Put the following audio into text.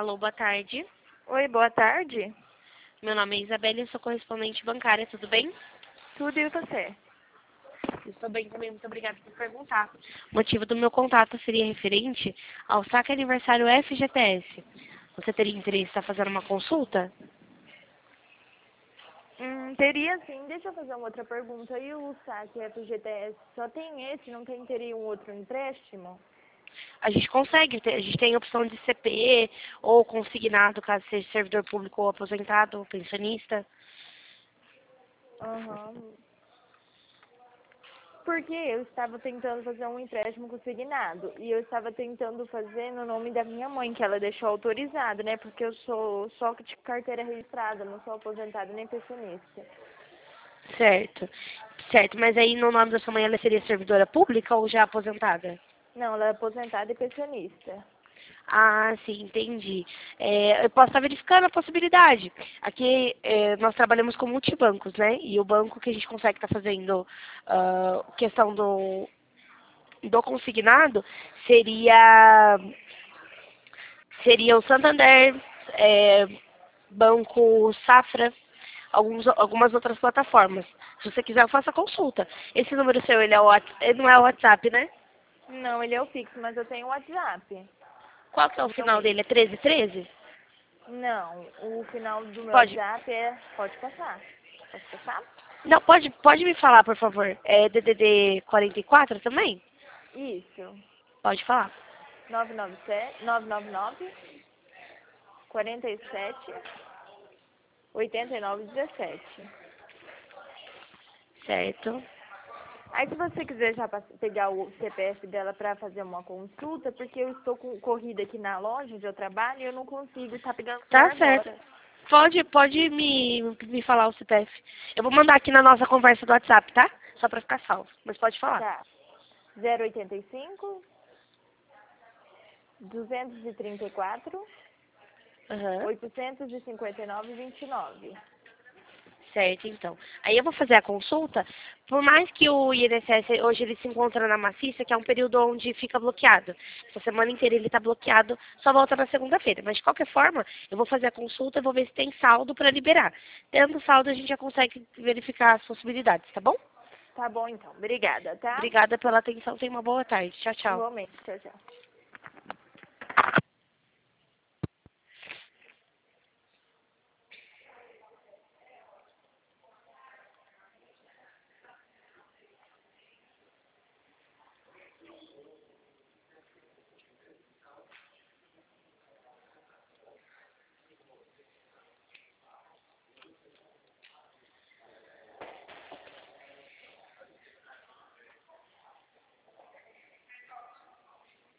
Alô, boa tarde. Oi, boa tarde. Meu nome é Isabela e eu sou correspondente bancária, tudo bem? Tudo e você? Estou bem também, muito obrigada por perguntar. O motivo do meu contato seria referente ao saque aniversário FGTS. Você teria interesse em estar fazendo uma consulta? Teria sim. Deixa eu fazer uma outra pergunta. E o saque FGTS só tem esse? Não teria um outro empréstimo? A gente consegue, a gente tem a opção de CPE ou consignado, caso seja servidor público ou aposentado ou pensionista. Aham. Porque eu estava tentando fazer um empréstimo consignado. E eu estava tentando fazer no nome da minha mãe, que ela deixou autorizado, né? Porque eu sou só de carteira registrada, não sou aposentada nem pensionista. Certo. Certo, mas aí no nome da sua mãe ela seria servidora pública ou já aposentada? Não, ela é aposentada e pensionista. Ah, sim, entendi. Eu posso estar verificando a possibilidade. Aqui nós trabalhamos com multibancos, né? E o banco que a gente consegue estar fazendo questão do consignado seria, seria o Santander, Banco Safra, algumas outras plataformas. Se você quiser, eu faço a consulta. Esse número seu, ele não é o WhatsApp, né? Não, ele é o fixo, mas eu tenho o WhatsApp. Qual que é o Meu final dele? É 1313? Não, o final do meu Pode. WhatsApp é... Pode passar. Posso passar? Não, pode me falar, por favor. É DDD 44 também? Isso. Pode falar. 999 47 89 17. Certo. Aí se você quiser já pegar o CPF dela para fazer uma consulta, porque eu estou com corrida aqui na loja onde eu trabalho e eu não consigo estar pegando por Tá certo. agora. Pode me falar o CPF. Eu vou mandar aqui na nossa conversa do WhatsApp, tá? Só pra ficar salvo. Mas pode falar. Tá. 085 234 Aham. 859 29. Certo, então. Aí eu vou fazer a consulta. Por mais que o INSS hoje ele se encontra na maciça, que é um período onde fica bloqueado. Essa semana inteira ele está bloqueado, só volta na segunda-feira. Mas de qualquer forma, eu vou fazer a consulta e vou ver se tem saldo para liberar. Tendo saldo, a gente já consegue verificar as possibilidades, tá bom? Tá bom então. Obrigada, tá? Obrigada pela atenção. Tenha uma boa tarde. Tchau, tchau. Igualmente. Tchau, tchau.